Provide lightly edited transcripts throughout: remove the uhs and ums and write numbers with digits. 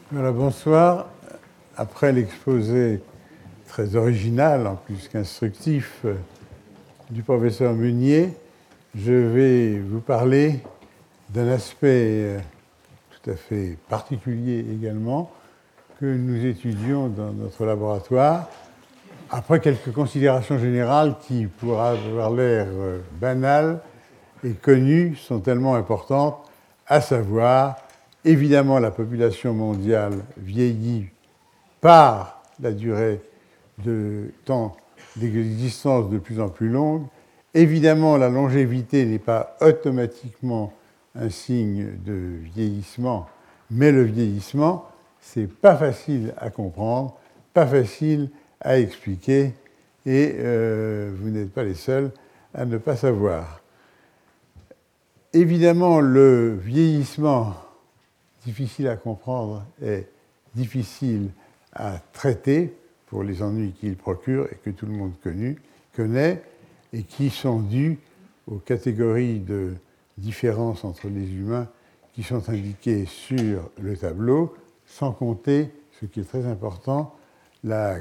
Voilà, bonsoir. Après l'exposé très original, en plus qu'instructif, du professeur Meunier, je vais vous parler d'un aspect tout à fait particulier également que nous étudions dans notre laboratoire. Après quelques considérations générales qui, pour avoir l'air banales et connues, sont tellement importantes, à savoir, évidemment, la population mondiale vieillit par la durée de temps d'existence de plus en plus longue. Évidemment, la longévité n'est pas automatiquement un signe de vieillissement, mais le vieillissement, c'est pas facile à comprendre, pas facile à expliquer, et vous n'êtes pas les seuls à ne pas savoir. Évidemment, le vieillissement, difficile à comprendre, est difficile à traiter pour les ennuis qu'il procure et que tout le monde connaît et qui sont dus aux catégories de différences entre les humains qui sont indiquées sur le tableau, sans compter, ce qui est très important, la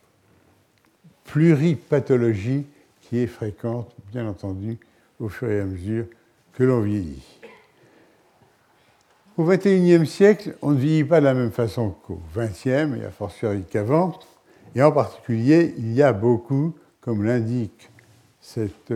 pluripathologie qui est fréquente, bien entendu, au fur et à mesure que l'on vieillit. Au XXIe siècle, on ne vieillit pas de la même façon qu'au XXe, et a fortiori qu'avant. Et en particulier, il y a beaucoup, comme l'indique cette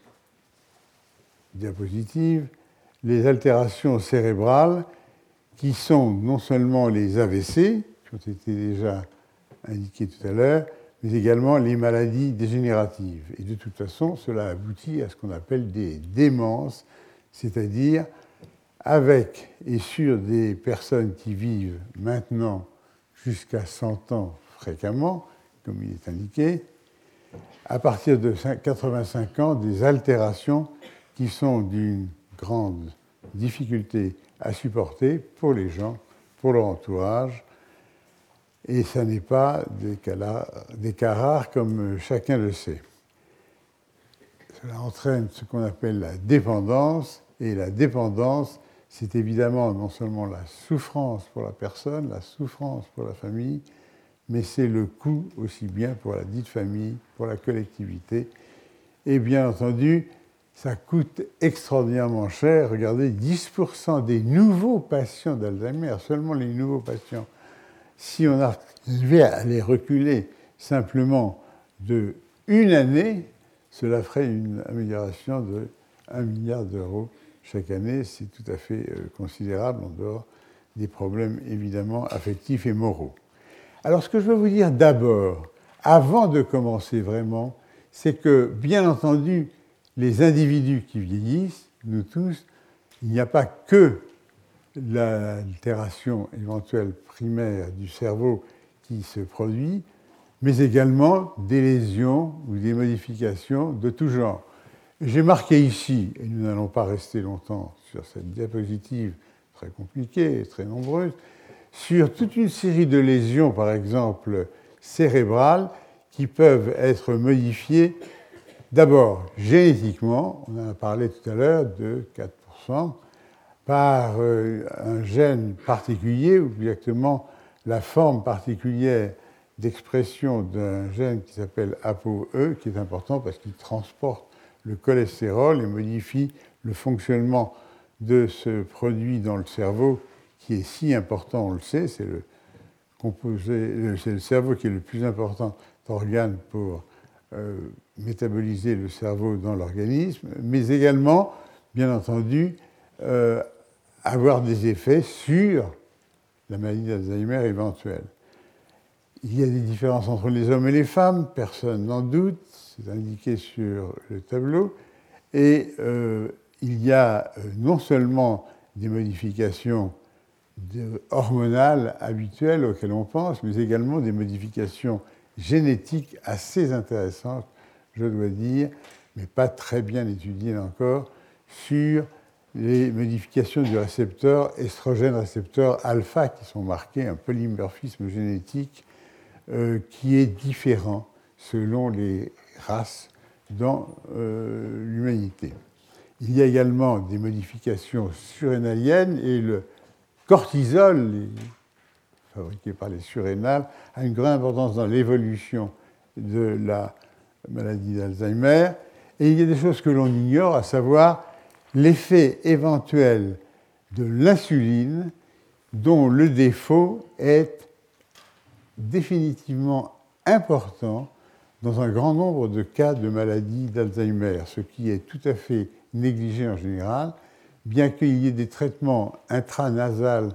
diapositive, les altérations cérébrales qui sont non seulement les AVC, qui ont été déjà indiquées tout à l'heure, mais également les maladies dégénératives. Et de toute façon, cela aboutit à ce qu'on appelle des démences, c'est-à-dire avec et sur des personnes qui vivent maintenant jusqu'à 100 ans fréquemment, comme il est indiqué, à partir de 85 ans, des altérations qui sont d'une grande difficulté à supporter pour les gens, pour leur entourage, et ça n'est pas des cas rares comme chacun le sait. Cela entraîne ce qu'on appelle la dépendance, et la dépendance, c'est évidemment non seulement la souffrance pour la personne, la souffrance pour la famille, mais c'est le coût aussi bien pour la dite famille, pour la collectivité. Et bien entendu, ça coûte extraordinairement cher. Regardez, 10% des nouveaux patients d'Alzheimer, seulement les nouveaux patients, si on arrivait à les reculer simplement de une année, cela ferait une amélioration de 1 milliard d'euros chaque année. C'est tout à fait considérable en dehors des problèmes évidemment affectifs et moraux. Alors ce que je veux vous dire d'abord, avant de commencer vraiment, c'est que bien entendu, les individus qui vieillissent, nous tous, il n'y a pas que l'altération éventuelle primaire du cerveau qui se produit, mais également des lésions ou des modifications de tout genre. J'ai marqué ici, et nous n'allons pas rester longtemps sur cette diapositive très compliquée et très nombreuse, sur toute une série de lésions, par exemple cérébrales, qui peuvent être modifiées d'abord génétiquement, on en a parlé tout à l'heure, de 4%, par un gène particulier, ou exactement la forme particulière d'expression d'un gène qui s'appelle ApoE, qui est important parce qu'il transporte le cholestérol et modifie le fonctionnement de ce produit dans le cerveau qui est si important, on le sait, c'est le cerveau qui est le plus important organe pour métaboliser le cerveau dans l'organisme, mais également, bien entendu, avoir des effets sur la maladie d'Alzheimer éventuelle. Il y a des différences entre les hommes et les femmes, personne n'en doute, c'est indiqué sur le tableau, et il y a non seulement des modifications hormonales habituelles auxquelles on pense, mais également des modifications génétiques assez intéressantes, je dois dire, mais pas très bien étudiées encore, sur les modifications du récepteur estrogène récepteur alpha qui sont marquées, un polymorphisme génétique qui est différent selon les races dans l'humanité. Il y a également des modifications surrénaliennes et le cortisol, les fabriquée par les surrénales, a une grande importance dans l'évolution de la maladie d'Alzheimer. Et il y a des choses que l'on ignore, à savoir l'effet éventuel de l'insuline, dont le défaut est définitivement important dans un grand nombre de cas de maladie d'Alzheimer, ce qui est tout à fait négligé en général, bien qu'il y ait des traitements intranasales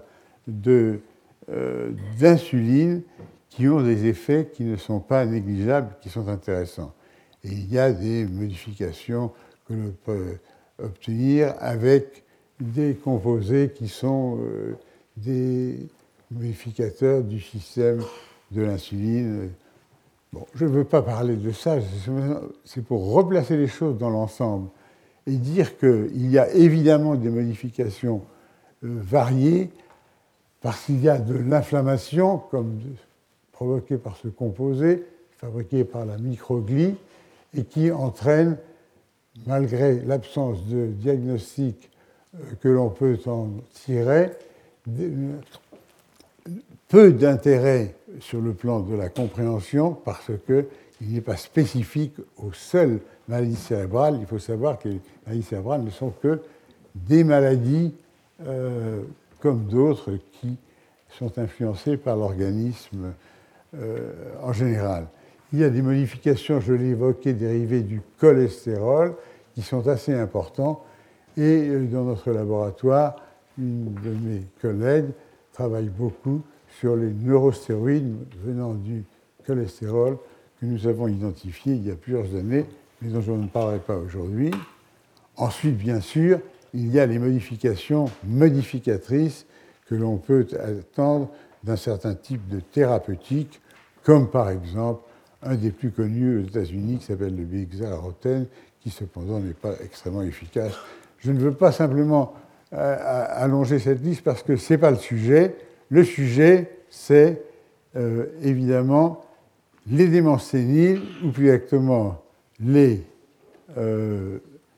d'insuline qui ont des effets qui ne sont pas négligeables, qui sont intéressants. Et il y a des modifications que l'on peut obtenir avec des composés qui sont des modificateurs du système de l'insuline. Bon, je ne veux pas parler de ça, c'est pour replacer les choses dans l'ensemble et dire qu'il y a évidemment des modifications variées parce qu'il y a de l'inflammation, provoquée par ce composé, fabriqué par la microglie, et qui entraîne, malgré l'absence de diagnostic que l'on peut en tirer, peu d'intérêt sur le plan de la compréhension parce qu'il n'est pas spécifique aux seules maladies cérébrales. Il faut savoir que les maladies cérébrales ne sont que des maladies comme d'autres qui sont influencées par l'organisme en général. Il y a des modifications, je l'ai évoqué, dérivées du cholestérol qui sont assez importants. Et dans notre laboratoire, une de mes collègues travaille beaucoup sur les neurostéroïdes venant du cholestérol que nous avons identifiés il y a plusieurs années, mais dont je ne parlerai pas aujourd'hui. Ensuite, bien sûr, il y a les modifications modificatrices que l'on peut attendre d'un certain type de thérapeutique, comme par exemple un des plus connus aux États-Unis qui s'appelle le bixarotène, qui cependant n'est pas extrêmement efficace. Je ne veux pas simplement allonger cette liste parce que ce n'est pas le sujet. Le sujet, c'est évidemment les démences séniles, ou plus exactement les... je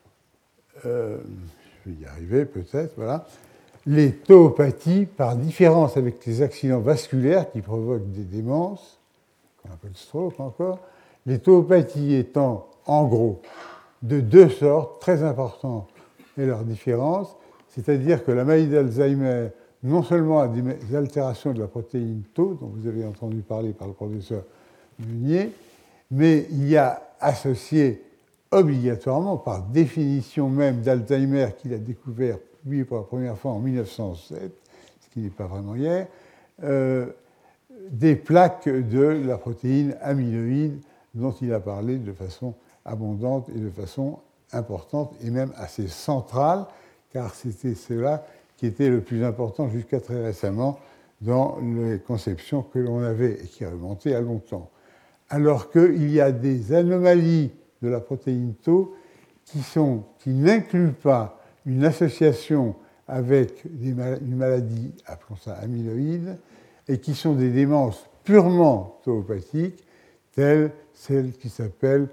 vais y arriver peut-être, voilà. Les tauopathies, par différence avec les accidents vasculaires qui provoquent des démences, qu'on appelle stroke encore, les tauopathies étant en gros de deux sortes très importantes et leur différence, c'est-à-dire que la maladie d'Alzheimer non seulement a des altérations de la protéine tau, dont vous avez entendu parler par le professeur Meunier, mais il y a associé obligatoirement, par définition même d'Alzheimer qu'il a découvert, lui, pour la première fois en 1907, ce qui n'est pas vraiment hier, des plaques de la protéine amyloïde dont il a parlé de façon abondante et de façon importante et même assez centrale, car c'était cela qui était le plus important jusqu'à très récemment dans les conceptions que l'on avait et qui remontaient à longtemps. Alors qu'il y a des anomalies de la protéine tau qui n'incluent pas une association avec une maladie, appelons ça amyloïde, et qui sont des démences purement tauopathiques, telles celles qui s'appellent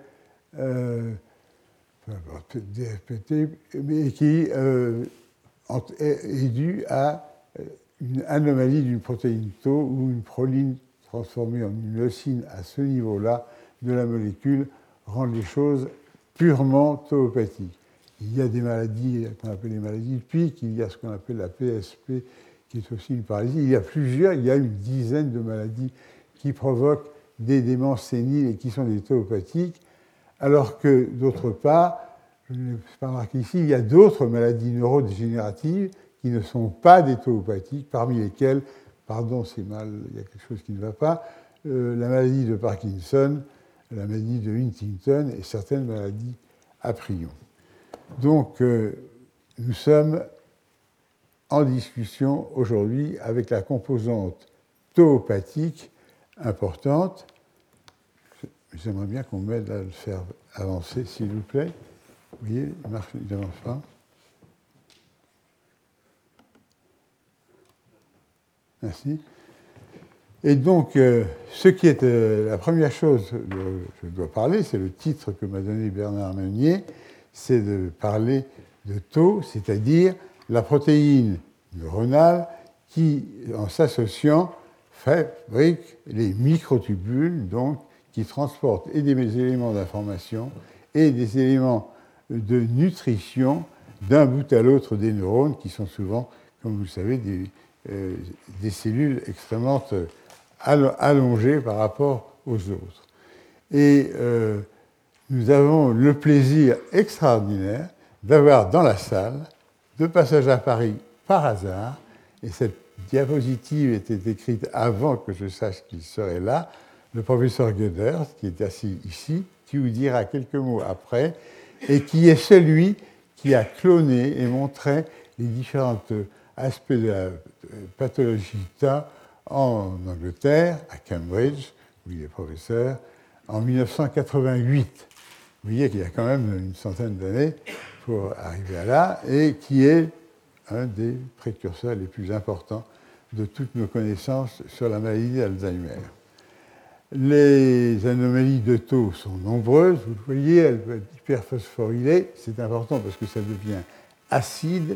DFPT, mais qui est due à une anomalie d'une protéine tau ou une proline transformée en une leucine à ce niveau-là de la molécule rend les choses purement tauopathiques. Il y a des maladies qu'on appelle les maladies de Pick, il y a ce qu'on appelle la PSP, qui est aussi une paralysie. Il y a une dizaine de maladies qui provoquent des démences séniles et qui sont des tauopathiques, alors que, d'autre part, je ne l'ai pas remarqué ici, il y a d'autres maladies neurodégénératives qui ne sont pas des tauopathiques, parmi lesquelles, pardon, c'est mal, il y a quelque chose qui ne va pas, la maladie de Parkinson, la maladie de Huntington et certaines maladies à prions. Donc, nous sommes en discussion aujourd'hui avec la composante tauopathique importante. J'aimerais bien qu'on m'aide à le faire avancer, s'il vous plaît. Vous voyez, il n'avance pas. Merci. Et donc, ce qui est la première chose dont je dois parler, c'est le titre que m'a donné Bernard Meunier, c'est de parler de tau, c'est-à-dire la protéine neuronale qui, en s'associant, fabrique les microtubules, donc, qui transportent et des éléments d'information et des éléments de nutrition d'un bout à l'autre des neurones, qui sont souvent, comme vous le savez, des cellules extrêmement allongées par rapport aux autres. Et nous avons le plaisir extraordinaire d'avoir dans la salle, de passage à Paris par hasard, et cette diapositive était écrite avant que je sache qu'il serait là, le professeur Göders, qui est assis ici, qui vous dira quelques mots après, et qui est celui qui a cloné et montré les différents aspects de la pathologie TA en Angleterre, à Cambridge, où il est professeur, en 1988. Vous voyez qu'il y a quand même une centaine d'années pour arriver à là, et qui est un des précurseurs les plus importants de toutes nos connaissances sur la maladie d'Alzheimer. Les anomalies de taux sont nombreuses, vous le voyez, elles peuvent être hyperphosphorylées, c'est important parce que ça devient acide,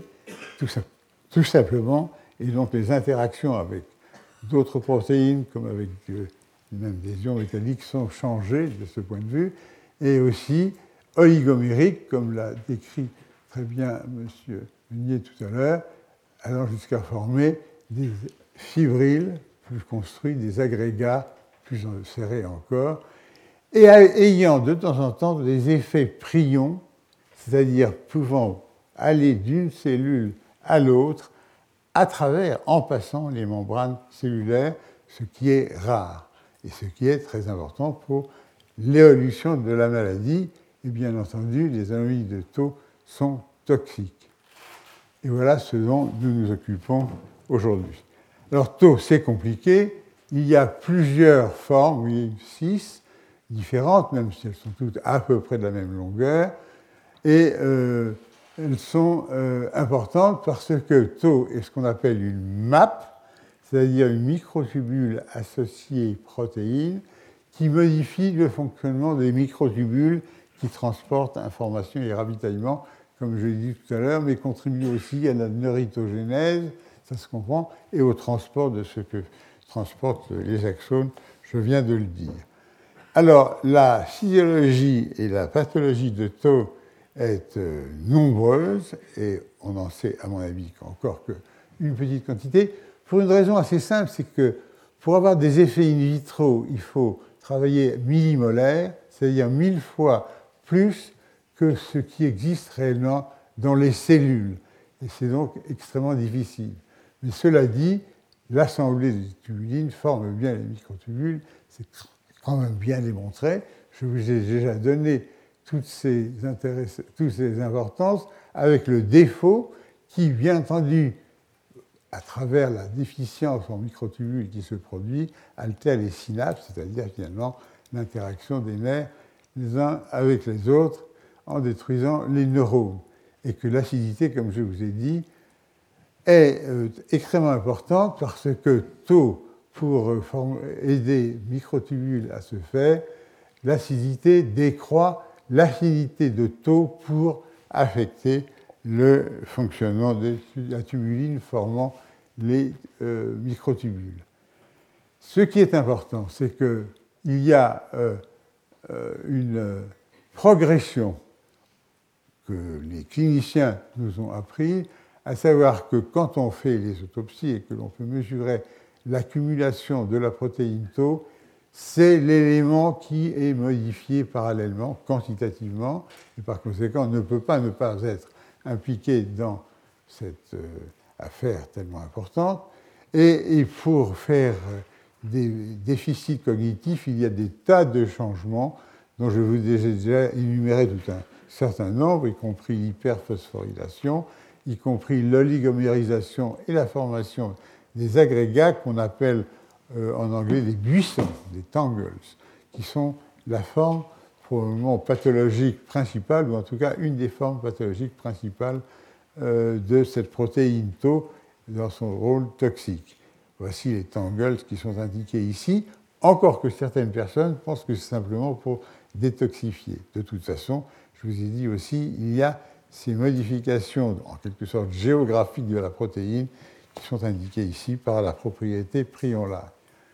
tout simplement, et donc les interactions avec d'autres protéines, comme avec même des ions métalliques, sont changées de ce point de vue, et aussi oligomériques, comme l'a décrit très bien M. Meunier tout à l'heure, allant jusqu'à former des fibrilles plus construits, des agrégats plus serrés encore, et ayant de temps en temps des effets prions, c'est-à-dire pouvant aller d'une cellule à l'autre à travers, en passant les membranes cellulaires, ce qui est rare et ce qui est très important pour l'évolution de la maladie. Et bien entendu, les anomalies de taux sont toxiques. Et voilà ce dont nous nous occupons aujourd'hui. Alors, taux, c'est compliqué. Il y a plusieurs formes, oui, 6 différentes, même si elles sont toutes à peu près de la même longueur. Et elles sont importantes parce que taux est ce qu'on appelle une MAP, c'est-à-dire une microtubule associée protéine, qui modifie le fonctionnement des microtubules qui transportent information et ravitaillement, comme je l'ai dit tout à l'heure, mais contribue aussi à la neuritogénèse, ça se comprend, et au transport de ce que transportent les axones, je viens de le dire. Alors, la physiologie et la pathologie de taux est nombreuse, et on en sait, à mon avis, encore qu'une petite quantité, pour une raison assez simple, c'est que pour avoir des effets in vitro, il faut travailler millimolaire, c'est-à-dire 1000 fois plus que ce qui existe réellement dans les cellules. Et c'est donc extrêmement difficile. Mais cela dit, l'assemblée des tubulines forme bien les microtubules, c'est quand même bien démontré. Je vous ai déjà donné toutes ces importances, avec le défaut qui, bien entendu, à travers la déficience en microtubules qui se produit, altère les synapses, c'est-à-dire finalement l'interaction des nerfs les uns avec les autres en détruisant les neurones. Et que l'acidité, comme je vous ai dit, est extrêmement importante parce que tôt, pour aider microtubules à se faire, l'acidité décroît l'affinité de taux pour affecter le fonctionnement de la tubuline formant les microtubules. Ce qui est important, c'est qu'il y a une progression que les cliniciens nous ont appris, à savoir que quand on fait les autopsies et que l'on peut mesurer l'accumulation de la protéine tau, c'est l'élément qui est modifié parallèlement, quantitativement, et par conséquent ne peut pas ne pas être impliqué dans cette affaire tellement importante. Et pour faire des déficits cognitifs, il y a des tas de changements dont je vous ai déjà énuméré tout un certain nombre, y compris l'hyperphosphorylation, y compris l'oligomérisation et la formation des agrégats qu'on appelle en anglais des buissons, des tangles, qui sont la forme probablement pathologique principale, ou en tout cas une des formes pathologiques principales de cette protéine tau dans son rôle toxique. Voici les tangles qui sont indiqués ici, encore que certaines personnes pensent que c'est simplement pour détoxifier. De toute façon, je vous ai dit aussi, il y a ces modifications, en quelque sorte géographiques de la protéine, qui sont indiquées ici par la propriété prion-là.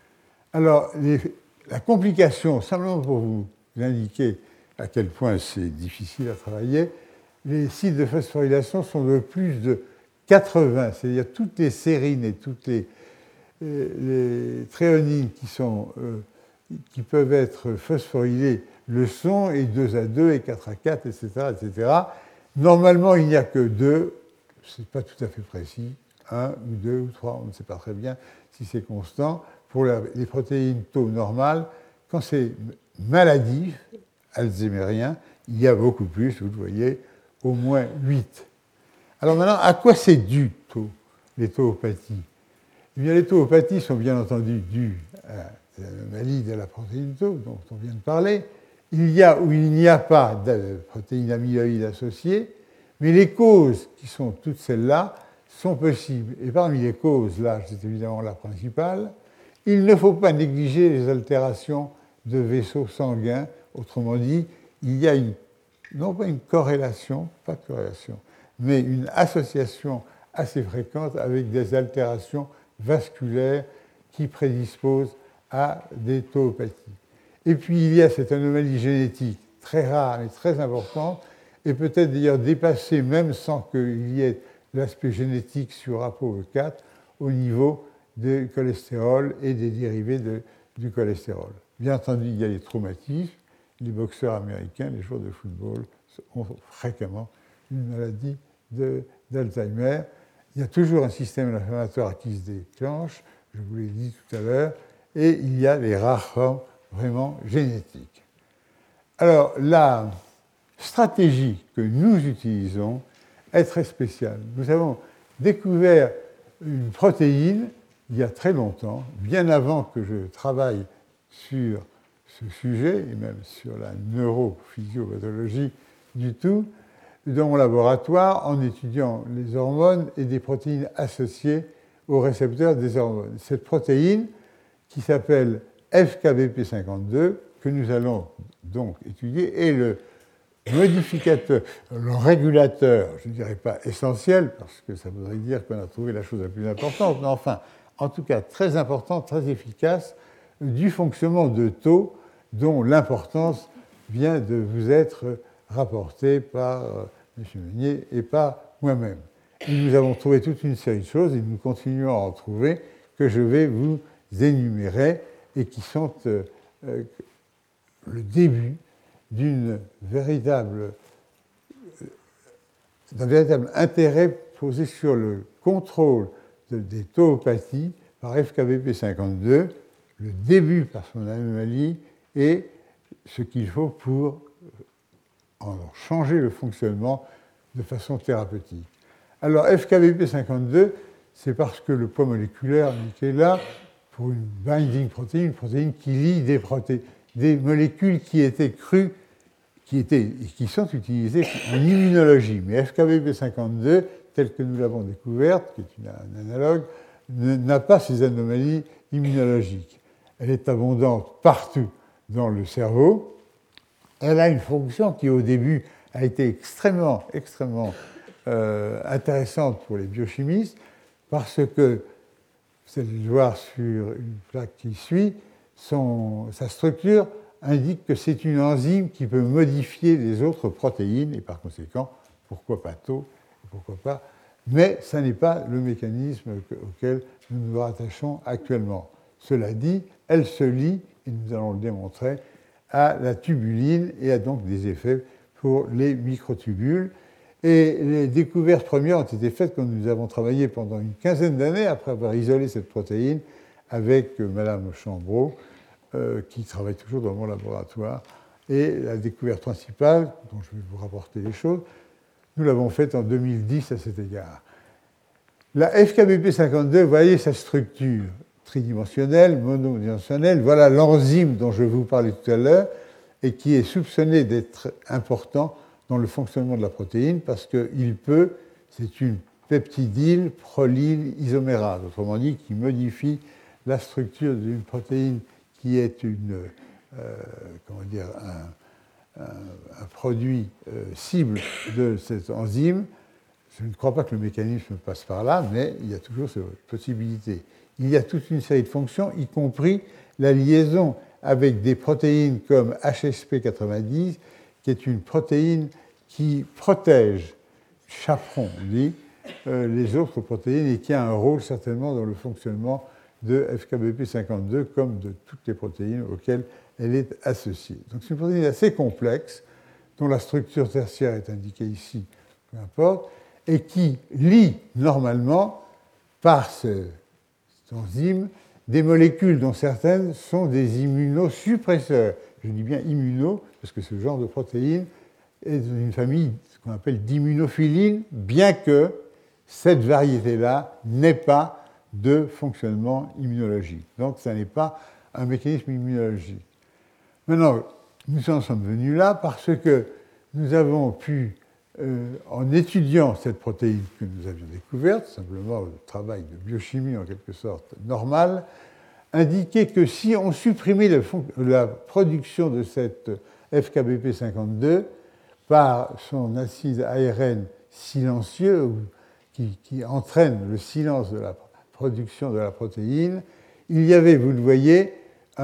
Alors, la complication, simplement pour vous indiquer à quel point c'est difficile à travailler, les sites de phosphorylation sont de plus de 80, c'est-à-dire toutes les sérines et toutes les tréonines qui peuvent être phosphorylées le sont, et 2 à 2, et 4 à 4, etc. etc. Normalement, il n'y a que 2, ce n'est pas tout à fait précis, 1 ou 2 ou 3, on ne sait pas très bien si c'est constant. Pour les protéines tau normales, quand c'est maladif, alzheimerien, il y a beaucoup plus, vous le voyez, au moins 8. Alors maintenant, à quoi c'est dû, les tauopathies? Eh bien, les tauopathies sont bien entendu dues à l'anomalies de la protéine tau, dont on vient de parler. Il y a ou il n'y a pas de protéines amyloïdes associées, mais les causes, qui sont toutes celles-là, sont possibles. Et parmi les causes, l'âge c'est évidemment la principale. Il ne faut pas négliger les altérations de vaisseaux sanguins. Autrement dit, il y a non pas une corrélation, pas de corrélation, mais une association assez fréquente avec des altérations vasculaires qui prédisposent à des tauopathies. Et puis il y a cette anomalie génétique très rare et très importante, et peut-être d'ailleurs dépassée même sans qu'il y ait l'aspect génétique sur ApoE4 au niveau du cholestérol et des dérivés du cholestérol. Bien entendu, il y a les traumatismes. Les boxeurs américains, les joueurs de football, ont fréquemment une maladie d'Alzheimer. Il y a toujours un système inflammatoire qui se déclenche, je vous l'ai dit tout à l'heure, et il y a les rares formes vraiment génétiques. Alors, la stratégie que nous utilisons est très spéciale. Nous avons découvert une protéine il y a très longtemps, bien avant que je travaille sur ce sujet, et même sur la neurophysiopathologie du tout, dans mon laboratoire en étudiant les hormones et des protéines associées aux récepteurs des hormones. Cette protéine, qui s'appelle FKBP52, que nous allons donc étudier, est le modificateur, le régulateur, je ne dirais pas essentiel, parce que ça voudrait dire qu'on a trouvé la chose la plus importante, mais enfin, en tout cas très important, très efficace, du fonctionnement de tau, dont l'importance vient de vous être rapportée par M. Meunier et par moi-même. Et nous avons trouvé toute une série de choses, et nous continuons à en trouver, que je vais vous énumérer, et qui sont le début d'un véritable intérêt posé sur le contrôle des tauopathies par FKBP52, le début par son anomalie et ce qu'il faut pour en changer le fonctionnement de façon thérapeutique. Alors FKBP52, c'est parce que le poids moléculaire indiqué là, pour une binding protéine, une protéine qui lie des molécules qui étaient crues, qui sont utilisées en immunologie. Mais FKBP52, tel que nous l'avons découverte, qui est un analogue, n'a pas ces anomalies immunologiques. Elle est abondante partout dans le cerveau. Elle a une fonction qui, au début, a été extrêmement intéressante pour les biochimistes, parce que, vous allez le voir sur une plaque qui suit, sa structure indique que c'est une enzyme qui peut modifier les autres protéines, et par conséquent, pourquoi pas tau, pourquoi pas, mais ça n'est pas le mécanisme auquel nous nous rattachons actuellement. Cela dit, elle se lie, et nous allons le démontrer, à la tubuline et a donc des effets pour les microtubules. Et les découvertes premières ont été faites quand nous avons travaillé pendant une quinzaine d'années après avoir isolé cette protéine avec Mme Chambreau, qui travaille toujours dans mon laboratoire. Et la découverte principale, dont je vais vous rapporter les choses, nous l'avons faite en 2010 à cet égard. La FKBP52, vous voyez sa structure tridimensionnelle, monodimensionnelle. Voilà l'enzyme dont je vous parlais tout à l'heure et qui est soupçonné d'être important dans le fonctionnement de la protéine parce qu'il c'est une peptidyl prolyl isomérase, autrement dit, qui modifie la structure d'une protéine qui est un produit cible de cette enzyme. Je ne crois pas que le mécanisme passe par là, mais il y a toujours cette possibilité. Il y a toute une série de fonctions, y compris la liaison avec des protéines comme HSP90, qui est une protéine qui protège, chaperon, on dit, les autres protéines et qui a un rôle certainement dans le fonctionnement de FKBP52 comme de toutes les protéines auxquelles elle est associée. Donc c'est une protéine assez complexe, dont la structure tertiaire est indiquée ici, peu importe, et qui lie normalement par cette enzyme des molécules dont certaines sont des immunosuppresseurs. Je dis bien immuno, parce que ce genre de protéine est d'une famille qu'on appelle d'immunophilines, bien que cette variété-là n'ait pas de fonctionnement immunologique. Donc, ça n'est pas un mécanisme immunologique. Maintenant, nous en sommes venus là parce que nous avons pu, en étudiant cette protéine que nous avions découverte, simplement le travail de biochimie en quelque sorte normal, indiquer que si on supprimait la production de cette FKBP52 par son acide ARN silencieux qui entraîne le silence de la production de la protéine, il y avait, vous le voyez,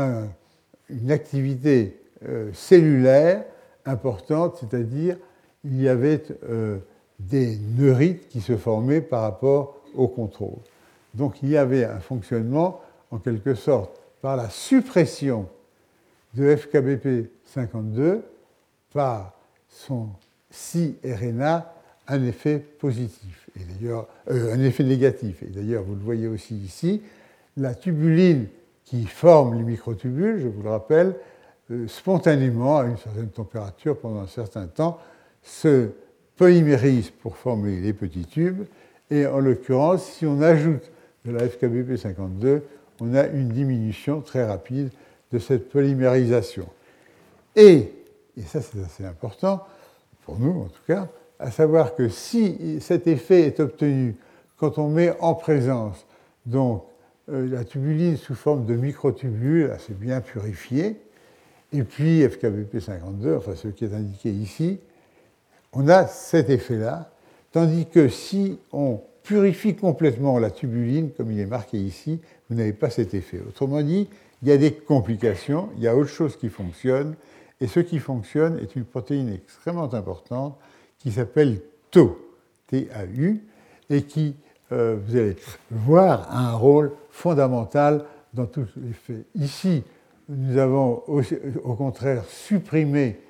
une activité cellulaire importante, c'est-à-dire il y avait des neurites qui se formaient par rapport au contrôle. Donc il y avait un fonctionnement, en quelque sorte, par la suppression de FKBP52 par son si-RNA, un effet positif, et d'ailleurs, un effet négatif. Et d'ailleurs, vous le voyez aussi ici, la tubuline qui forme les microtubules, je vous le rappelle, spontanément, à une certaine température, pendant un certain temps, se polymérise pour former les petits tubes. Et en l'occurrence, si on ajoute de la FKBP52, on a une diminution très rapide de cette polymérisation. Et ça c'est assez important, pour nous en tout cas, à savoir que si cet effet est obtenu quand on met en présence donc, la tubuline sous forme de microtubules assez bien purifiés, et puis FKBP52, enfin ce qui est indiqué ici, on a cet effet-là, tandis que si on purifie complètement la tubuline, comme il est marqué ici, vous n'avez pas cet effet. Autrement dit, il y a des complications, il y a autre chose qui fonctionne, et ce qui fonctionne est une protéine extrêmement importante qui s'appelle Tau, T-A-U, et qui, vous allez voir, a un rôle fondamental dans tous les faits. Ici, nous avons au contraire supprimé,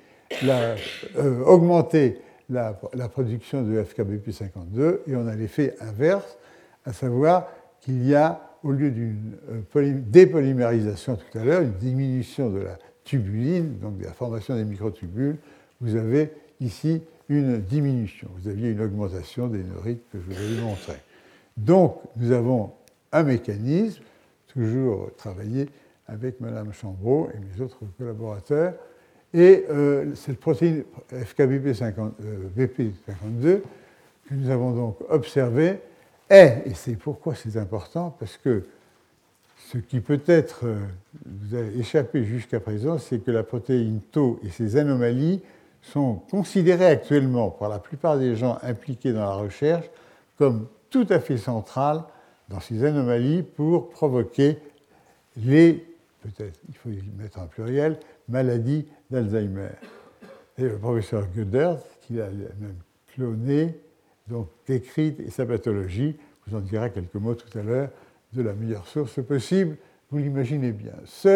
augmenté la production de FKBP52 et on a l'effet inverse, à savoir qu'il y a, au lieu d'une dépolymérisation tout à l'heure, une diminution de la tubuline, donc de la formation des microtubules, vous avez ici une diminution. Vous aviez une augmentation des neurites que je vous avais montré. Donc, nous avons un mécanisme, toujours travaillé avec Mme Chambreau et mes autres collaborateurs, et cette protéine FKBP52 que nous avons donc observée est, et c'est pourquoi c'est important, parce que ce qui peut-être vous a échappé jusqu'à présent, c'est que la protéine Tau et ses anomalies sont considérées actuellement par la plupart des gens impliqués dans la recherche comme tout à fait centrales dans ces anomalies pour provoquer les, peut-être il faut y mettre en pluriel, maladies d'Alzheimer. Et le professeur Göders, qui a même cloné, donc décrite, et sa pathologie, vous en dira quelques mots tout à l'heure, de la meilleure source possible, vous l'imaginez bien.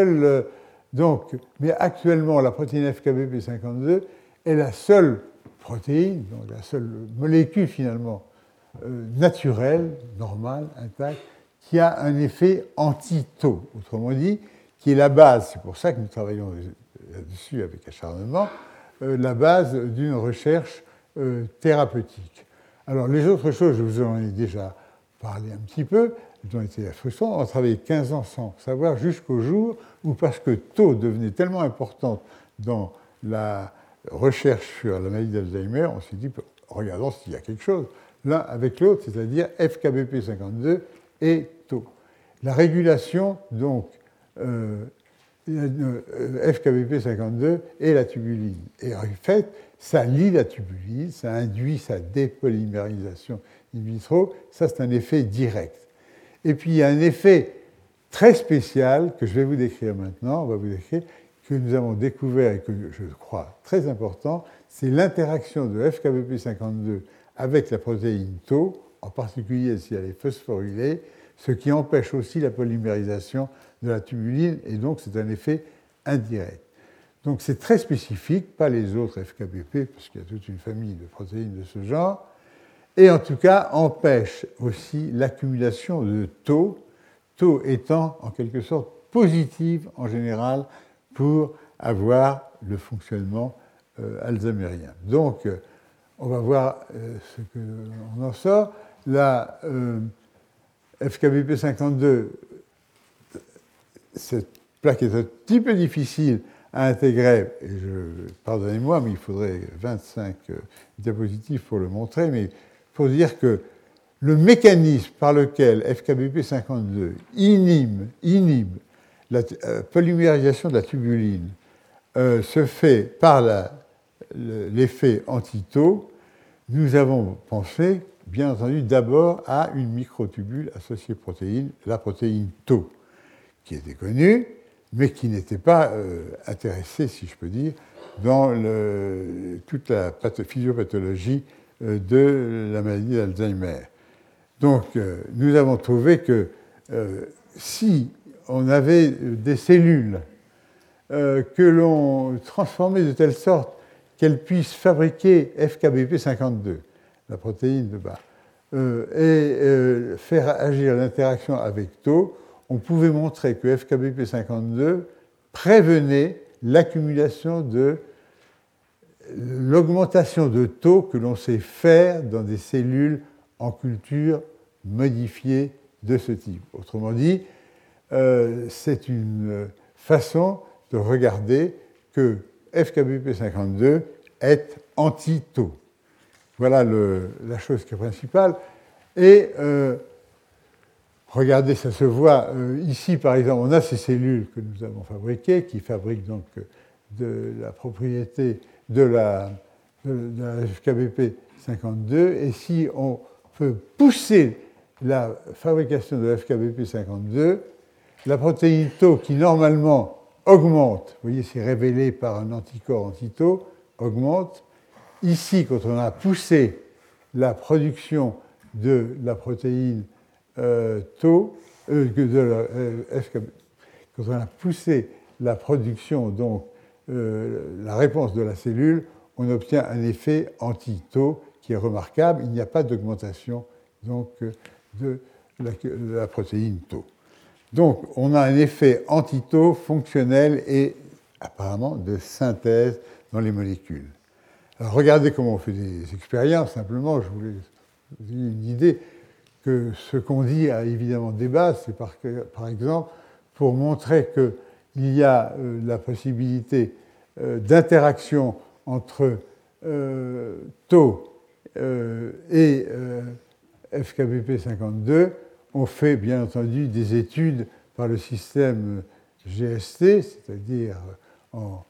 Mais actuellement, la protéine FKBP52 est la seule protéine, donc la seule molécule finalement naturelle, normale, intacte, qui a un effet anti-Tau, autrement dit, qui est la base, c'est pour ça que nous travaillons là-dessus avec acharnement, la base d'une recherche thérapeutique. Alors, les autres choses, je vous en ai déjà parlé un petit peu, elles ont été frustrantes. On a travaillé 15 ans sans savoir jusqu'au jour où, parce que Tau devenait tellement importante dans la recherche sur la maladie d'Alzheimer, on s'est dit, regardons s'il y a quelque chose l'un avec l'autre, c'est-à-dire FKBP52 et Tau. La régulation, donc, FKBP52 et la tubuline. Et en fait, ça lie la tubuline, ça induit sa dépolymérisation in vitro, ça c'est un effet direct. Et puis il y a un effet très spécial que je vais vous décrire maintenant, on va vous décrire, que nous avons découvert et que je crois très important, c'est l'interaction de FKBP52 avec la protéine Tau, en particulier si elle est phosphorylée, ce qui empêche aussi la polymérisation de la tubuline, et donc c'est un effet indirect. Donc c'est très spécifique, pas les autres FKBP, parce qu'il y a toute une famille de protéines de ce genre, et en tout cas empêche aussi l'accumulation de Tau, Tau étant en quelque sorte positive en général pour avoir le fonctionnement alzheimérien. Donc on va voir ce qu'on en sort. La FKBP52, cette plaque est un petit peu difficile à intégrer, et pardonnez-moi, mais il faudrait 25 diapositives pour le montrer, mais pour dire que le mécanisme par lequel FKBP52 inhibe la polymérisation de la tubuline se fait par l'effet anti-Tau. Nous avons pensé, bien entendu, d'abord à une microtubule associée protéine, la protéine Tau, qui était connue, mais qui n'était pas intéressée, si je peux dire, dans toute la physiopathologie de la maladie d'Alzheimer. Donc, nous avons trouvé que si on avait des cellules que l'on transformait de telle sorte qu'elles puissent fabriquer FKBP52, la protéine de bas, et faire agir l'interaction avec Tau, on pouvait montrer que FKBP52 prévenait l'accumulation de l'augmentation de Tau que l'on sait faire dans des cellules en culture modifiées de ce type. Autrement dit, c'est une façon de regarder que FKBP52 est anti-Tau. Voilà la chose qui est principale. Et regardez, ça se voit ici, par exemple, on a ces cellules que nous avons fabriquées, qui fabriquent donc de la propriété de la FKBP52, et si on peut pousser la fabrication de FKBP52, la protéine Tau qui normalement augmente, vous voyez, c'est révélé par un anticorps anti-Tau, augmente. Ici, quand on a poussé la production de la protéine Tau, quand on a poussé la production, donc la réponse de la cellule, on obtient un effet anti-Tau qui est remarquable. Il n'y a pas d'augmentation donc de la protéine Tau. Donc, on a un effet anti-Tau fonctionnel et apparemment de synthèse dans les molécules. Alors, regardez comment on fait des expériences. Simplement, je voulais vous donner une idée que ce qu'on dit a évidemment des bases. C'est par exemple pour montrer qu'il y a la possibilité d'interaction entre Tau et FKBP52. On fait bien entendu des études par le système GST, c'est-à-dire en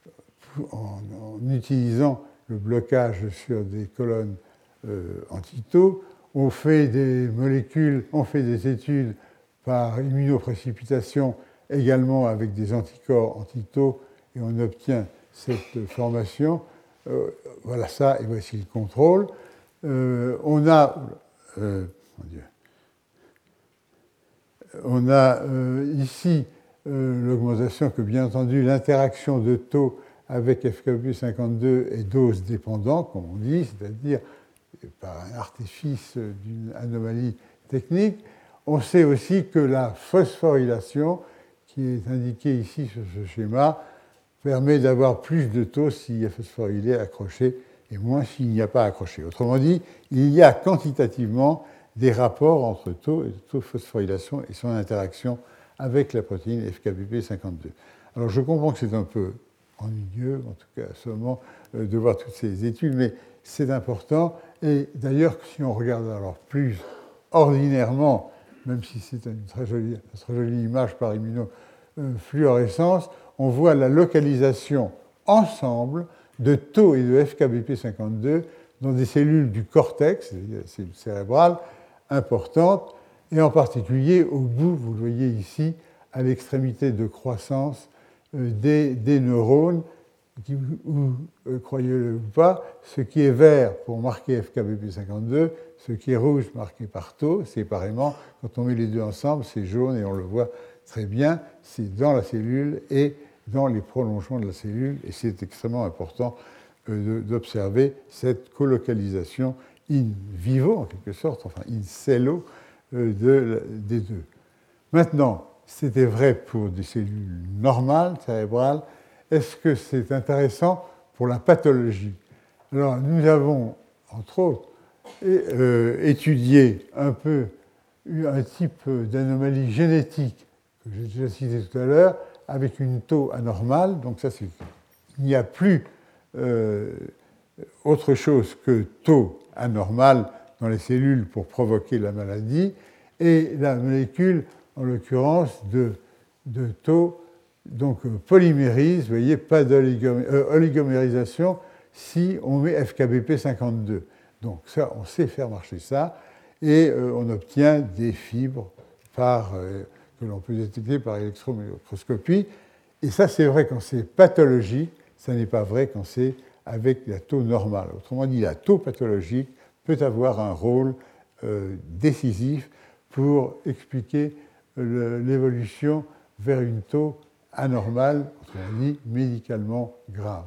utilisant le blocage sur des colonnes anti-Tau. On fait des molécules, on fait des études par immunoprécipitation également avec des anticorps anti-Tau et on obtient cette formation. Voilà ça, et voici le contrôle. On a ici l'augmentation que, bien entendu, l'interaction de Tau avec FKB52 est dose dépendant, comme on dit, c'est-à-dire par un artifice d'une anomalie technique. On sait aussi que la phosphorylation, qui est indiquée ici sur ce schéma, permet d'avoir plus de Tau s'il y a phosphorylé accroché et moins s'il n'y a pas accroché. Autrement dit, il y a quantitativement des rapports entre Tau et taux de phosphorylation et son interaction avec la protéine FKBP52. Alors je comprends que c'est un peu ennuyeux, en tout cas à ce moment, de voir toutes ces études, mais c'est important. Et d'ailleurs, si on regarde alors plus ordinairement, même si c'est une très jolie image par immunofluorescence, on voit la localisation ensemble de Tau et de FKBP52 dans des cellules du cortex, c'est-à-dire des cellules cérébrales importantes, et en particulier au bout, vous le voyez ici, à l'extrémité de croissance des neurones, croyez-le ou pas, ce qui est vert pour marquer FKBP52, ce qui est rouge marqué par tau, séparément. Quand on met les deux ensemble, c'est jaune et on le voit très bien, c'est dans la cellule et dans les prolongements de la cellule, et c'est extrêmement important d'observer cette colocalisation in vivo, en quelque sorte, enfin in cello, des deux. Maintenant, c'était vrai pour des cellules normales, cérébrales. Est-ce que c'est intéressant pour la pathologie? Alors, nous avons, entre autres, étudié un peu un type d'anomalie génétique que j'ai déjà cité tout à l'heure, avec une tau anormale. Donc, ça, c'est il n'y a plus autre chose que tau anormal dans les cellules pour provoquer la maladie, et la molécule, en l'occurrence, de tau, donc polymérise, vous voyez, pas d'oligomérisation si on met FKBP52. Donc ça, on sait faire marcher ça, et on obtient des fibres que l'on peut détecter par électromicroscopie. Et ça, c'est vrai quand c'est pathologique, ça n'est pas vrai quand c'est avec la tau normale. Autrement dit, la tau pathologique peut avoir un rôle décisif pour expliquer l'évolution vers une tau anormale, autrement dit, médicalement grave.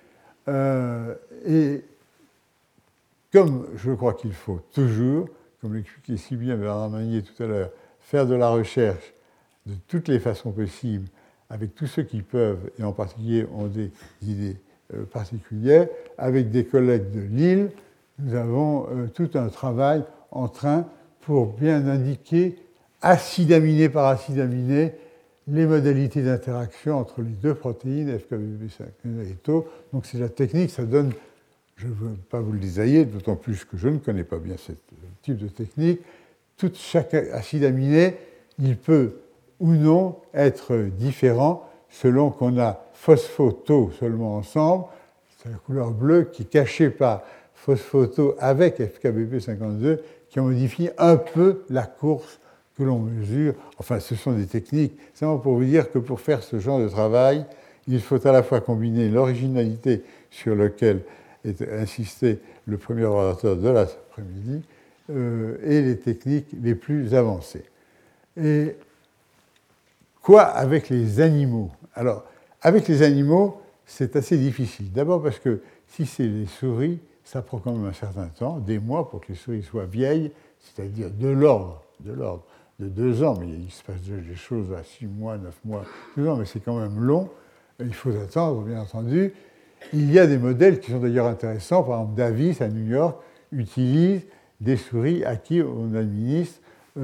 Et comme je crois qu'il faut toujours, comme l'expliquait si bien Bernard Magnier tout à l'heure, faire de la recherche de toutes les façons possibles, avec tous ceux qui peuvent, et en particulier ont des idées particulières, avec des collègues de Lille, nous avons tout un travail en train pour bien indiquer, acide aminé par acide aminé, les modalités d'interaction entre les deux protéines, FKBP52 et tau. Donc c'est la technique, ça donne, je ne veux pas vous le détailler, d'autant plus que je ne connais pas bien ce type de technique. Chaque acide aminé, il peut ou non être différent selon qu'on a phospho-tau seulement ensemble, c'est la couleur bleue qui est cachée par phospho-tau avec FKBP52, qui modifie un peu la course que l'on mesure. Enfin, ce sont des techniques. C'est vraiment pour vous dire que pour faire ce genre de travail, il faut à la fois combiner l'originalité sur laquelle est insisté le premier orateur de l'après-midi et les techniques les plus avancées. Et quoi avec les animaux? Alors, avec les animaux, c'est assez difficile. D'abord parce que si c'est les souris, ça prend quand même un certain temps, des mois pour que les souris soient vieilles, c'est-à-dire de l'ordre de 2 ans, mais il se passe des choses à 6 mois, 9 mois, 2 ans, mais c'est quand même long. Il faut attendre, bien entendu. Il y a des modèles qui sont d'ailleurs intéressants. Par exemple, Davis, à New York, utilise des souris à qui on administre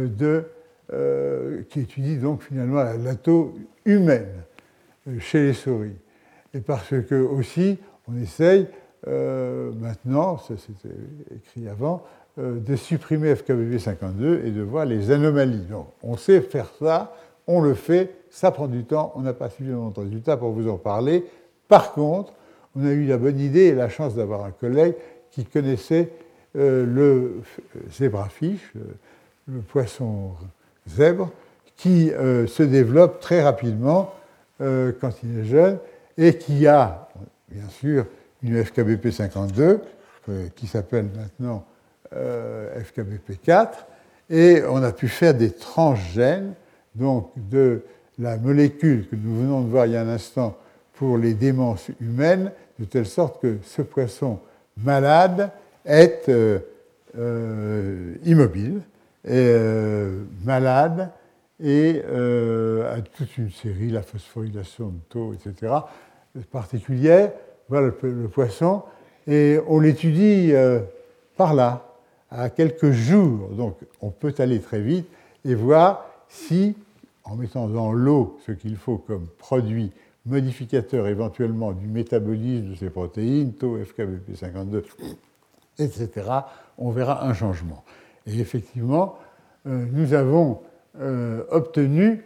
qui étudient donc finalement la tau humaine chez les souris. Et parce que aussi, on essaye maintenant, ça c'était écrit avant, de supprimer FKBP52 et de voir les anomalies. Donc, on sait faire ça, on le fait, ça prend du temps, on n'a pas suffisamment de résultats pour vous en parler. Par contre, on a eu la bonne idée et la chance d'avoir un collègue qui connaissait le zébrafiche, le poisson zèbre, qui se développe très rapidement quand il est jeune et qui a, bien sûr, une FKBP52 qui s'appelle maintenant FKBP4, et on a pu faire des transgènes donc de la molécule que nous venons de voir il y a un instant pour les démences humaines, de telle sorte que ce poisson malade est immobile, malade, et a toute une série, la phosphorylation de tau, etc., particulière. Voilà le poisson, et on l'étudie par là, à quelques jours. Donc on peut aller très vite et voir si, en mettant dans l'eau ce qu'il faut comme produit modificateur éventuellement du métabolisme de ces protéines, tau, FKBP52, etc., on verra un changement. Et effectivement, nous avons obtenu,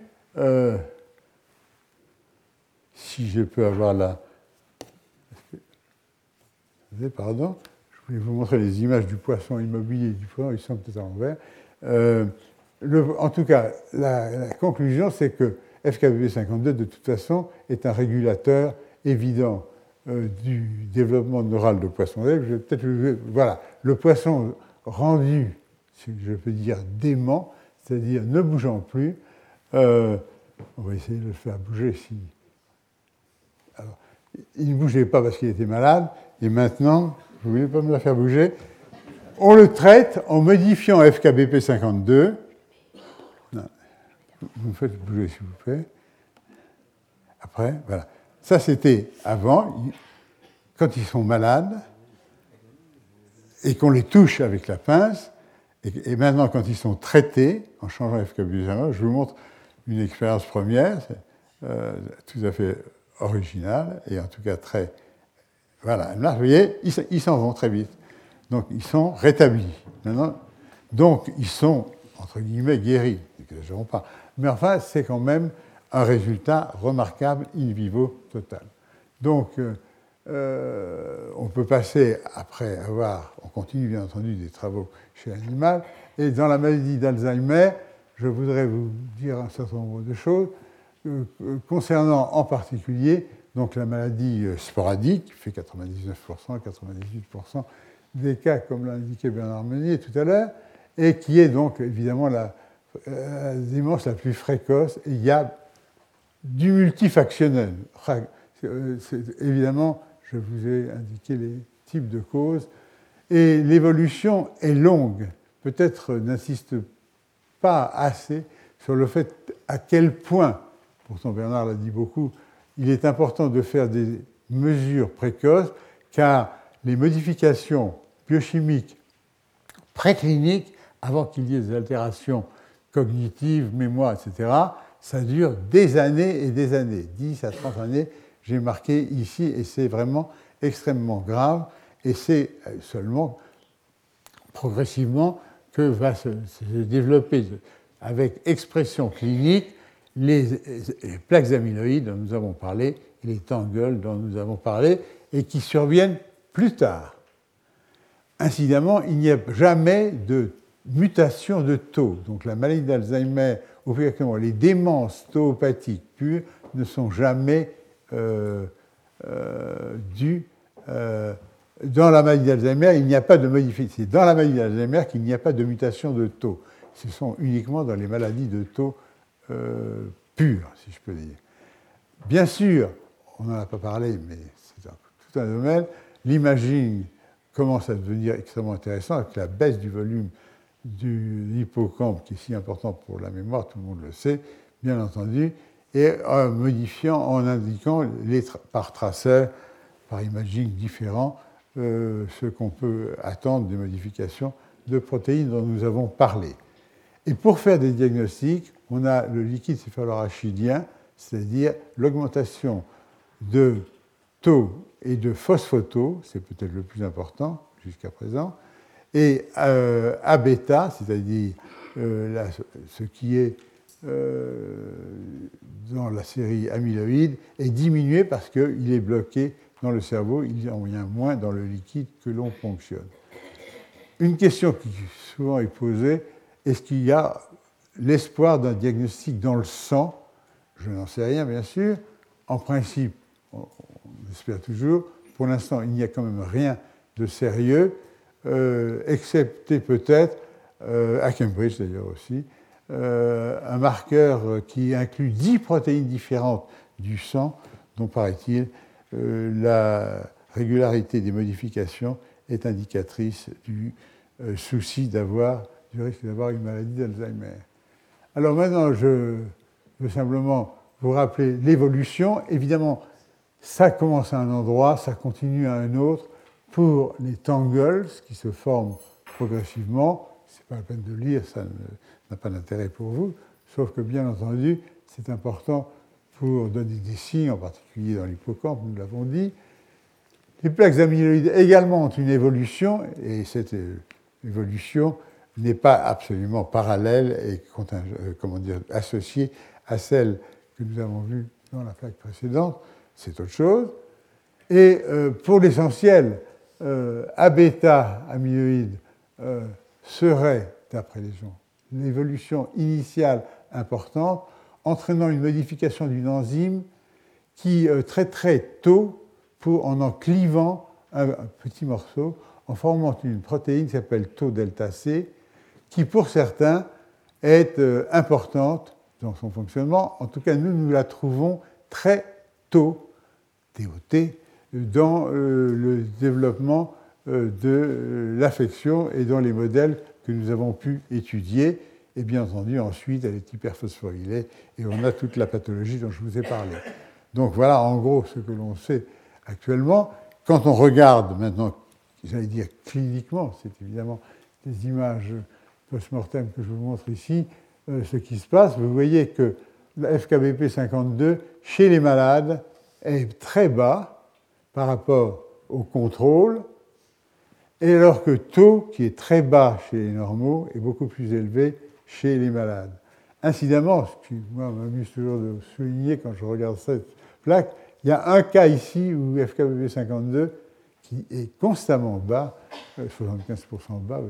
si je peux avoir la... Pardon, je voulais vous montrer les images du poisson immobile et du poisson, ils sont peut-être à l'envers. En tout cas, la conclusion, c'est que FKBP52, de toute façon, est un régulateur évident du développement neural de poisson d'Ève. Voilà, le poisson rendu, si je peux dire, dément, c'est-à-dire ne bougeant plus. On va essayer de le faire bouger. Alors, il ne bougeait pas parce qu'il était malade, et maintenant, vous ne voulez pas me la faire bouger. On le traite en modifiant FKBP52. Non. Vous me faites bouger, s'il vous plaît. Après, voilà. Ça, c'était avant, quand ils sont malades, et qu'on les touche avec la pince. Et maintenant, quand ils sont traités, en changeant FKBP52, je vous montre une expérience première, tout à fait originale, et en tout cas très... Voilà, là, vous voyez, ils s'en vont très vite. Donc, ils sont rétablis. Maintenant, donc, ils sont, entre guillemets, guéris. N'exagérons pas. Mais enfin, c'est quand même un résultat remarquable in vivo total. Donc, on peut passer, après avoir... On continue, bien entendu, des travaux chez l'animal. Et dans la maladie d'Alzheimer, je voudrais vous dire un certain nombre de choses concernant, en particulier, donc la maladie sporadique, qui fait 99%, 98% des cas, comme l'a indiqué Bernard Meunier tout à l'heure, et qui est donc évidemment la démence la plus précoce. Et il y a du multifactionnel. Évidemment, je vous ai indiqué les types de causes. Et l'évolution est longue. Peut-être n'insiste pas assez sur le fait à quel point, pourtant Bernard l'a dit beaucoup, il est important de faire des mesures précoces, car les modifications biochimiques précliniques, avant qu'il y ait des altérations cognitives, mémoire, etc., ça dure des années et des années, 10 à 30 années, j'ai marqué ici, et c'est vraiment extrêmement grave, et c'est seulement progressivement que va se développer avec expression clinique les plaques amyloïdes dont nous avons parlé, et les tangles dont nous avons parlé, et qui surviennent plus tard. Incidemment, il n'y a jamais de mutation de taux. Donc la maladie d'Alzheimer, ou plus exactement les démences tauopathiques pures, ne sont jamais dues. Dans la maladie d'Alzheimer, il n'y a pas de modification. C'est dans la maladie d'Alzheimer qu'il n'y a pas de mutation de taux. Ce sont uniquement dans les maladies de taux pures, si je peux dire. Bien sûr, on n'en a pas parlé, mais c'est tout un domaine, l'imaging commence à devenir extrêmement intéressant avec la baisse du volume de l'hippocampe, qui est si important pour la mémoire, tout le monde le sait, bien entendu, et en modifiant, en indiquant par traceur, par imaging différent, ce qu'on peut attendre des modifications de protéines dont nous avons parlé. Et pour faire des diagnostics, on a le liquide céphalorachidien, c'est-à-dire l'augmentation de taux et de phosphotaux, c'est peut-être le plus important jusqu'à présent, et A-bêta, c'est-à-dire ce qui est dans la série amyloïde, est diminué parce qu'il est bloqué dans le cerveau, il en vient moins dans le liquide que l'on ponctionne. Une question qui souvent est posée, est-ce qu'il y a l'espoir d'un diagnostic dans le sang? Je n'en sais rien, bien sûr. En principe, on espère toujours. Pour l'instant, il n'y a quand même rien de sérieux, excepté peut-être, à Cambridge d'ailleurs aussi, un marqueur qui inclut 10 protéines différentes du sang, dont, paraît-il, la régularité des modifications est indicatrice du souci du risque d'avoir une maladie d'Alzheimer. Alors maintenant, je veux simplement vous rappeler l'évolution. Évidemment, ça commence à un endroit, ça continue à un autre. Pour les tangles qui se forment progressivement, ce n'est pas la peine de lire, ça n'a pas d'intérêt pour vous, sauf que bien entendu, c'est important pour donner des signes, en particulier dans l'hippocampe, nous l'avons dit. Les plaques amyloïdes également ont une évolution, et cette évolution n'est pas absolument parallèle et associée à celle que nous avons vue dans la plaque précédente, c'est autre chose. Et pour l'essentiel, A-bêta amyloïde serait, d'après les gens l'évolution initiale importante, entraînant une modification d'une enzyme qui, très très tôt, en clivant un petit morceau, en formant une protéine qui s'appelle tau delta C, qui pour certains est importante dans son fonctionnement. En tout cas, nous la trouvons très tôt, TOT, dans le développement de l'affection et dans les modèles que nous avons pu étudier. Et bien entendu, ensuite, elle est hyperphosphorylée et on a toute la pathologie dont je vous ai parlé. Donc voilà en gros ce que l'on sait actuellement. Quand on regarde maintenant, j'allais dire cliniquement, c'est évidemment des images post-mortem que je vous montre ici, ce qui se passe, vous voyez que la FKBP52 chez les malades est très bas par rapport au contrôle, et alors que taux, qui est très bas chez les normaux, est beaucoup plus élevé chez les malades. Incidemment, ce qui moi m'amuse toujours de souligner quand je regarde cette plaque, il y a un cas ici où FKBP52, qui est constamment bas, 75% bas,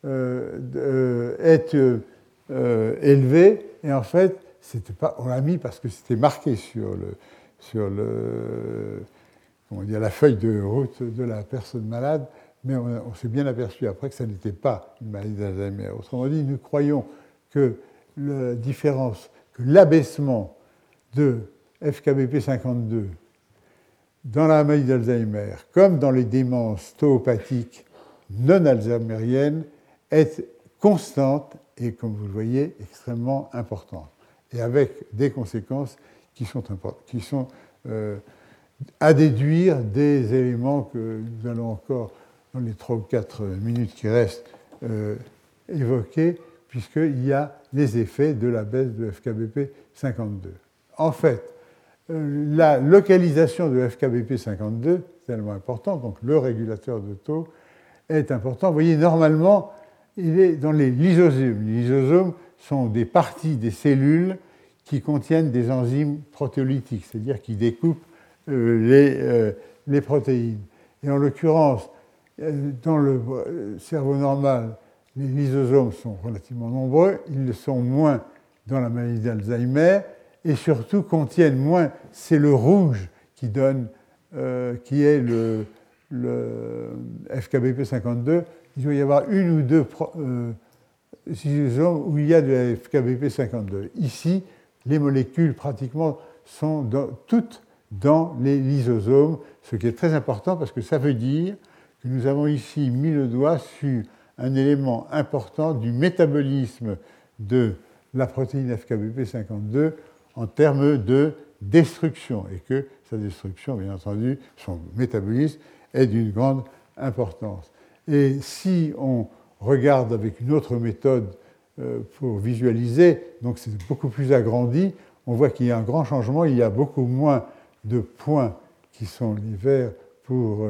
est élevé, et en fait, c'était pas, on l'a mis parce que c'était marqué sur la feuille de route de la personne malade, mais on s'est bien aperçu après que ça n'était pas une maladie d'Alzheimer. Autrement dit, nous croyons que la différence, que l'abaissement de FKBP52 dans la maladie d'Alzheimer, comme dans les démences tauopathiques non alzheimériennes, est constante et, comme vous le voyez, extrêmement importante, et avec des conséquences qui sont à déduire des éléments que nous allons encore, dans les 3 ou 4 minutes qui restent, évoquer, puisqu'il y a les effets de la baisse de FKBP52. En fait, la localisation de FKBP52 est tellement importante, donc le régulateur de taux est important. Vous voyez, normalement, il est dans les lysosomes. Les lysosomes sont des parties des cellules qui contiennent des enzymes protéolytiques, c'est-à-dire qui découpent les protéines. Et en l'occurrence, dans le cerveau normal, les lysosomes sont relativement nombreux, ils le sont moins dans la maladie d'Alzheimer, et surtout contiennent moins, c'est le rouge qui donne, qui est le FKBP52. Il doit y avoir une ou deux lysosomes où il y a de la FKBP52. Ici, les molécules pratiquement sont toutes dans les lysosomes, ce qui est très important parce que ça veut dire que nous avons ici mis le doigt sur un élément important du métabolisme de la protéine FKBP52 en termes de destruction, et que sa destruction, bien entendu, son métabolisme est d'une grande importance. Et si on regarde avec une autre méthode pour visualiser, donc c'est beaucoup plus agrandi, on voit qu'il y a un grand changement, il y a beaucoup moins de points qui sont les verts pour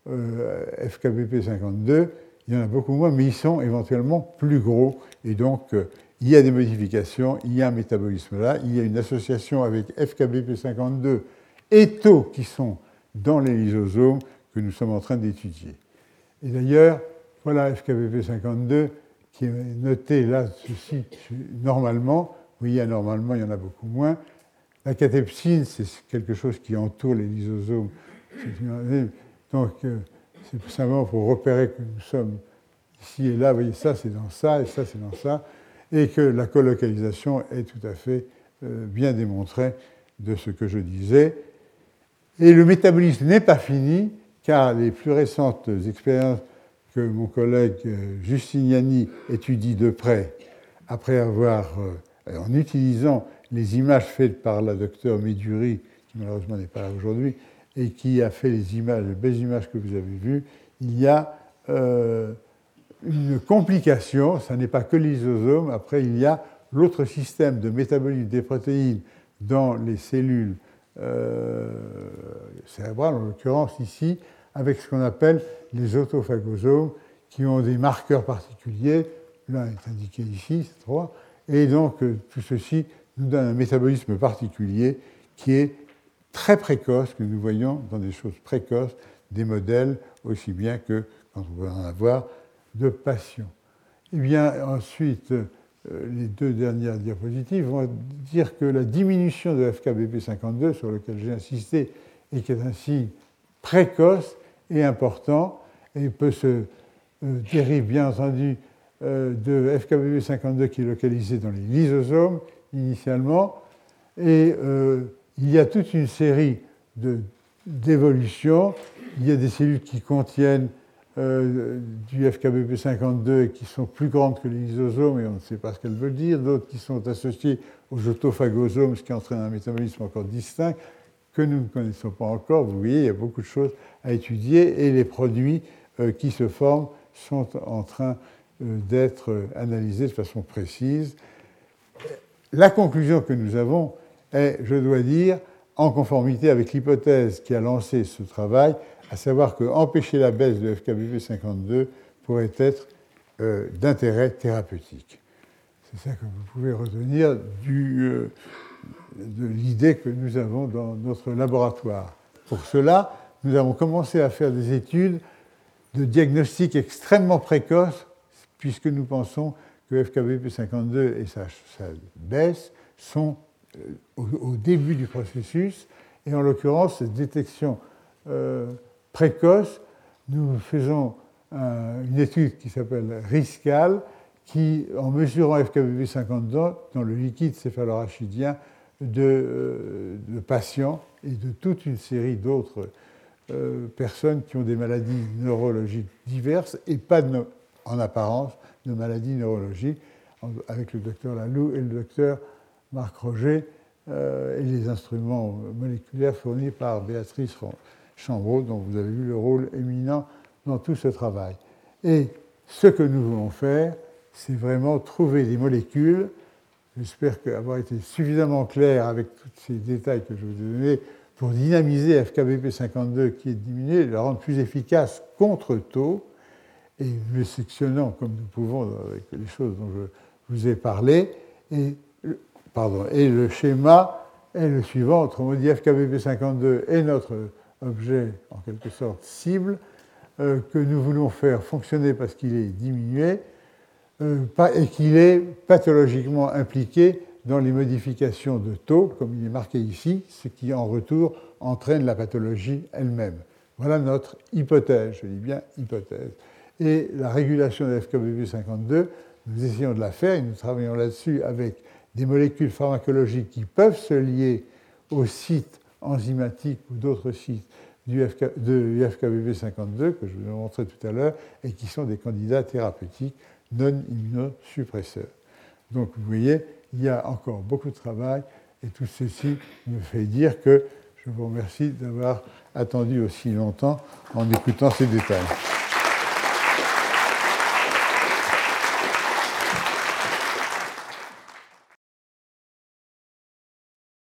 FKBP52, il y en a beaucoup moins, mais ils sont éventuellement plus gros, et donc il y a des modifications, il y a un métabolisme là, il y a une association avec FKBP52 et taux qui sont dans les lysosomes que nous sommes en train d'étudier. Et d'ailleurs, voilà FKBP52 qui est noté là, ceci, normalement. Vous voyez, normalement, il y en a beaucoup moins. La catepsine, c'est quelque chose qui entoure les lysosomes. Donc, c'est simplement pour repérer que nous sommes ici et là. Vous voyez, ça, c'est dans ça, et ça, c'est dans ça. Et que la colocalisation est tout à fait bien démontrée de ce que je disais. Et le métabolisme n'est pas fini, car les plus récentes expériences que mon collègue Justiniani étudie de près, après avoir, en utilisant les images faites par la docteure Meduri, qui malheureusement n'est pas là aujourd'hui, et qui a fait les belles images que vous avez vues, il y a une complication, ce n'est pas que les lysosomes, après il y a l'autre système de métabolisme des protéines dans les cellules cérébrales, en l'occurrence ici, avec ce qu'on appelle les autophagosomes, qui ont des marqueurs particuliers. L'un est indiqué ici, c'est 3. Et donc, tout ceci nous donne un métabolisme particulier qui est très précoce, que nous voyons dans des choses précoces, des modèles, aussi bien que, quand on peut en avoir, de patients. Et bien, ensuite, les deux dernières diapositives vont dire que la diminution de FKBP52, sur lequel j'ai insisté, et qui est un signe précoce et important, et peut se dérive bien entendu de FKBP52 qui est localisé dans les lysosomes initialement, et il y a toute une série d'évolutions. Il y a des cellules qui contiennent du FKBP52 et qui sont plus grandes que les lysosomes, et on ne sait pas ce qu'elles veulent dire, d'autres qui sont associées aux autophagosomes, ce qui entraîne un métabolisme encore distinct, que nous ne connaissons pas encore. Vous voyez, il y a beaucoup de choses à étudier, et les produits qui se forment sont en train d'être analysés de façon précise. La conclusion que nous avons est, je dois dire, en conformité avec l'hypothèse qui a lancé ce travail, à savoir qu'empêcher la baisse de FKBP52 pourrait être d'intérêt thérapeutique. C'est ça que vous pouvez retenir de l'idée que nous avons dans notre laboratoire. Pour cela, nous avons commencé à faire des études de diagnostic extrêmement précoce, puisque nous pensons que FKBP52 et sa baisse sont au début du processus, et en l'occurrence, cette détection précoce, nous faisons une étude qui s'appelle RISCAL, qui, en mesurant FKBP52 dans le liquide céphalorachidien de patients et de toute une série d'autres personnes qui ont des maladies neurologiques diverses et pas en apparence de maladies neurologiques, avec le docteur Laloux et le docteur Marc Roger, et les instruments moléculaires fournis par Béatrice Chambaud, dont vous avez vu le rôle éminent dans tout ce travail. Et ce que nous voulons faire, c'est vraiment trouver des molécules. J'espère avoir été suffisamment clair avec tous ces détails que je vous ai donnés pour dynamiser FKBP52 qui est diminué, le rendre plus efficace contre taux, et le sectionnant comme nous pouvons avec les choses dont je vous ai parlé. Et le schéma est le suivant. Autrement dit, FKBP52 est notre objet, en quelque sorte, cible, que nous voulons faire fonctionner parce qu'il est diminué et qu'il est pathologiquement impliqué dans les modifications de taux, comme il est marqué ici, ce qui, en retour, entraîne la pathologie elle-même. Voilà notre hypothèse, je dis bien hypothèse. Et la régulation de FKBP52, nous essayons de la faire, et nous travaillons là-dessus avec des molécules pharmacologiques qui peuvent se lier aux sites enzymatiques ou d'autres sites de FKBP52, que je vous ai montré tout à l'heure, et qui sont des candidats thérapeutiques non immunosuppresseurs. Donc vous voyez, il y a encore beaucoup de travail, et tout ceci me fait dire que je vous remercie d'avoir attendu aussi longtemps en écoutant ces détails.